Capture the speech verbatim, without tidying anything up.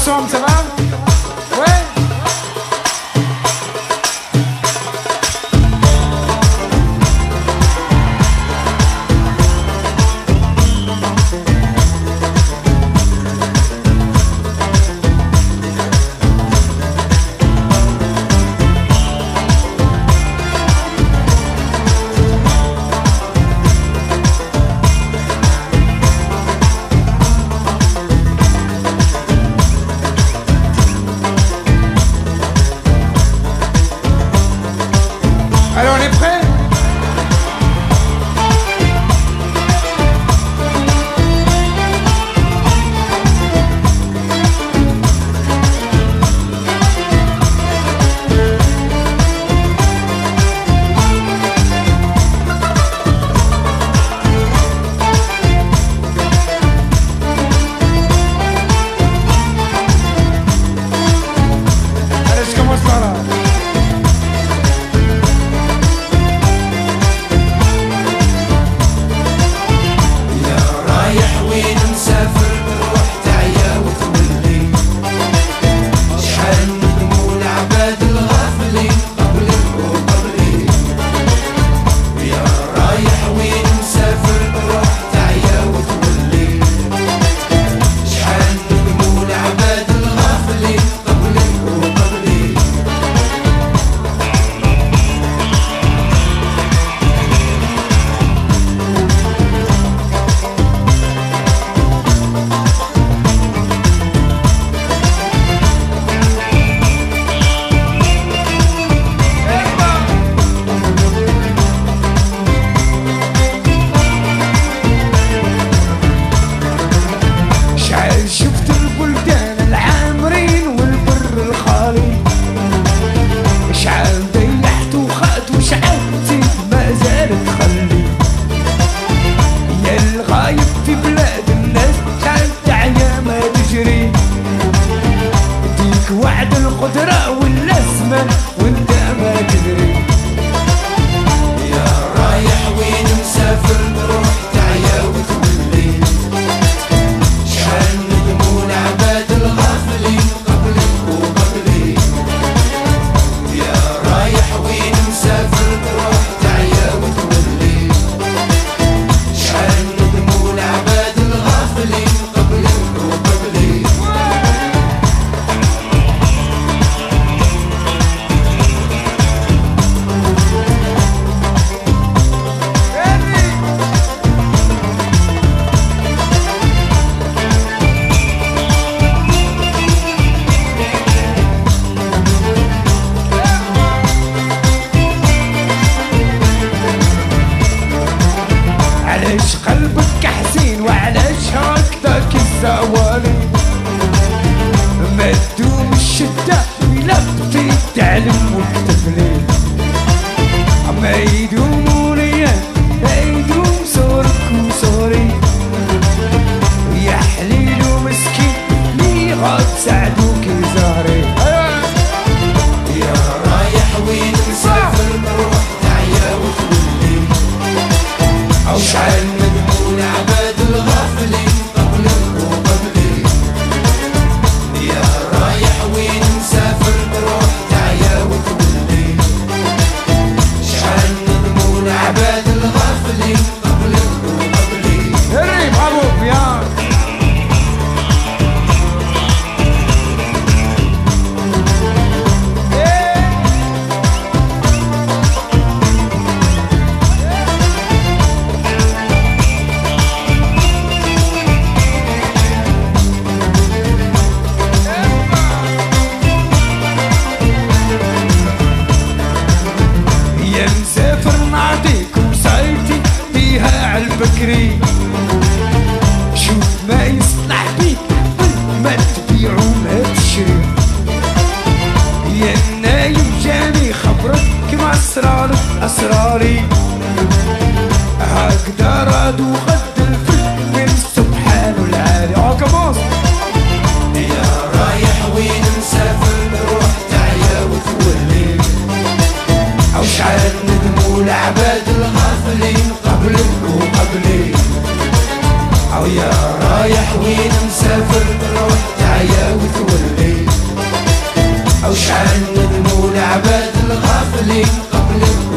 ensemble, ça va? Ouais. Alors on est prêt? Allez, je commence par là. شفت البلدان العامرين والبر الخالي، شعال ضيحت وخات وشعال زيد ما زالت تخلي، يا الغايب في بلاد الناس شعال تعيا ما تجري، ديك وعد القدرة ولا الزمان وانت ما تدري، يا رايح وين مسافر روح تعيا وتولي، شحال ندموا العباد الغافلين قبلك وقبلي، يا رايح وين مسافر روح تعيا وتولي، شحال ندموا العباد الغافلين قبلك وقبلي. علاش قلبك حزين وعلاش هكذاك الزوالي، ما تدوم الشدة إلا بغيت تعلم وتفلي، ما يدوم ليا ما يدوم صورك وصوري، يا حليل ومسكين لي غاد ساعدوك زهري، يا رايح وين مسافر روح تعيا وتولي، شحال ندموا العباد الغافلين قبلك وقبلي، يا رايح وين مسافر روح تعيا وتولي، شحال ندموا العباد الغافلين قبلك وقبلي. هري برافو بيان. يا مسافر نعطيك وصايتي بيها عالبكري، شوف ما يصلح بيك ما تبيع وما تشري، يا النايم جاني خبرك كما اسرارك اسراري، هكذا رادو غد الفل من سبحان العالي. او كموس يا رايح وين مسافر روح تعيا وتولي، او شحال ندموا العباد الغافلين قبلك وقبلي، او يا رايح وين مسافر روح تعيا تعيا وتولي. أو شحال ندموا العباد الغافلين قبلك